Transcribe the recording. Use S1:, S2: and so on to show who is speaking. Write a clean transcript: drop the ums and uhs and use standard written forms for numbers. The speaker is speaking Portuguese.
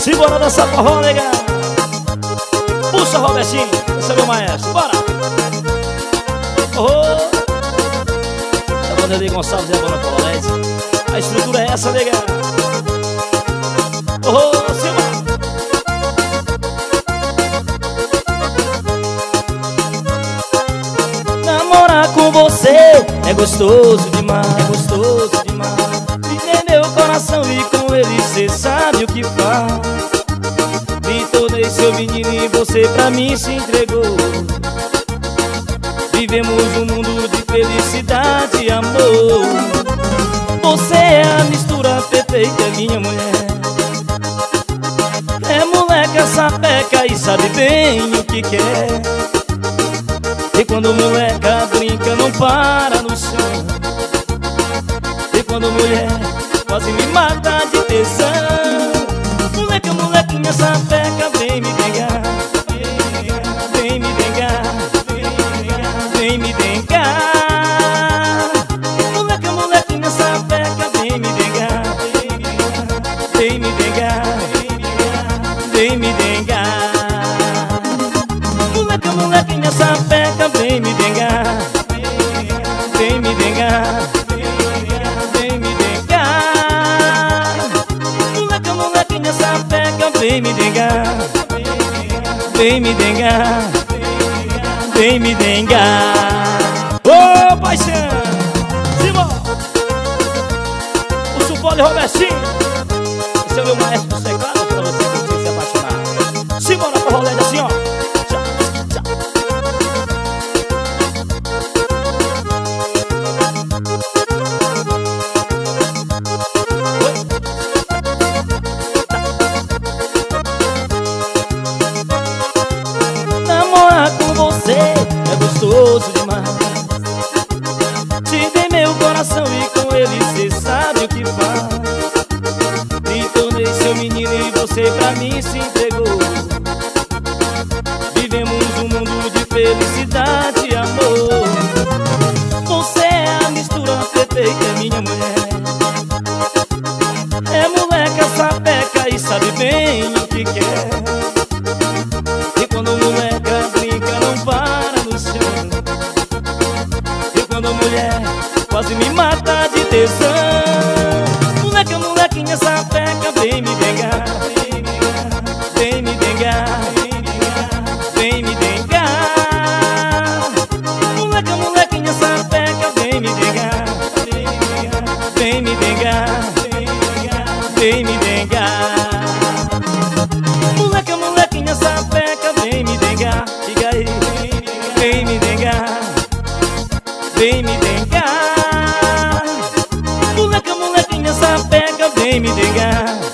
S1: Simbora dançar forró, nega. Puxa, Robertinho, esse é meu maestro, bora. Oh, essa banda de Gonçalves é a banda Polonese. A estrutura é essa, nega. Oh, simbora. Namorar com você é gostoso demais, é gostoso demais. Viver meu coração e com ele cê sabe o que faz. Me tornei seu menino e você pra mim se entregou. Vivemos um mundo de felicidade e amor. Você é a mistura perfeita, minha mulher. É moleca, sapeca e sabe bem o que quer. E quando moleca brinca não para no chão. E quando mulher quase me mata de tesão. Moleca, molequinha, sapeca, vem me dengar. Vem me dengar, vem me dengar. Moleca, molequinha, sapeca, vem me dengar. Vem me dengar, vem me dengar. Moleca, molequinha, sapeca, vem me dengar. Vem me dengar, vem me dengar. Moleca, molequinha, sapeca, vem me dengar. Vem me dengar, vem me dengar. Ô, paixão, Simão, o Supole Robertinho. Esse é o meu maestro do teclado pra você curtir, se apaixonar. Simbora pro rolê assim, ó. Namorar com você é gostoso demais. Te dei meu coração e com ele cê sabe o que faz. Me tornei seu menino e você pra mim se entregou. Vivemos um mundo de felicidade e amor. Você é a mistura perfeita, minha mulher. É moleca, sapeca e sabe bem o que quer. E quando moleca brinca não para no chão. E quando mulher quase me mata de tesão. Moleca, molequinha, sapeca, vem me dengar. Vem me dengar, vem me dengar. Moleca, molequinha, sapeca, vem me dengar. Vem me dengar, vem me dengar. Moleca, molequinha, sapeca, vem me dengar. Diga aí, vem me dengar. Vem me dengar. Moleca, molequinha, sapeca, vem me dengar.